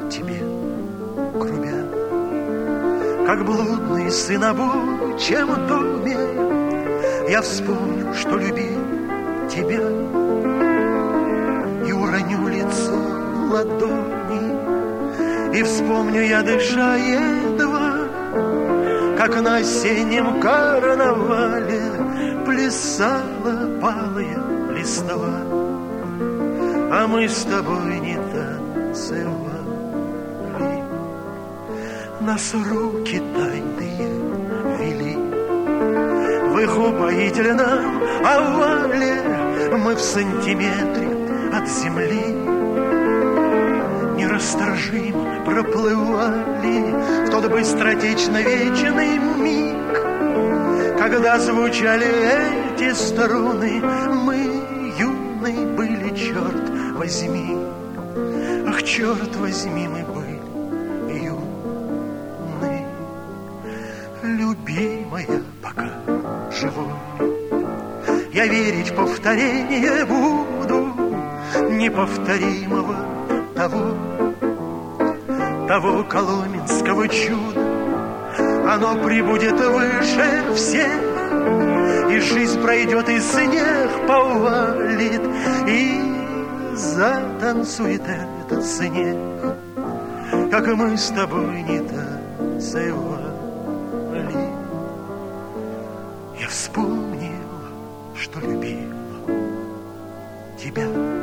тебе грубя. Как блудный сын в чем доме, я вспомню, что любил тебя, и уроню лицо в ладони, и вспомню я, дыша едва, как на осеннем карнавале плясала палая листва, а мы с тобой не танцевали. Нас руки тайные вели в их упоительном овале, мы в сантиметре от земли нерасторжимо проплывали в тот быстротечно вечный миг, когда звучали эти струны. Мы юны были, черт возьми, ах, черт возьми, мы были юны. Любимая, пока живой, я верить в повторение буду неповторимого того коломенского чуда. Оно прибудет выше всех, и жизнь пройдет, и снег повалит, и затанцует этот снег, как мы с тобой не танцевали. Я вспомнил, что любил тебя.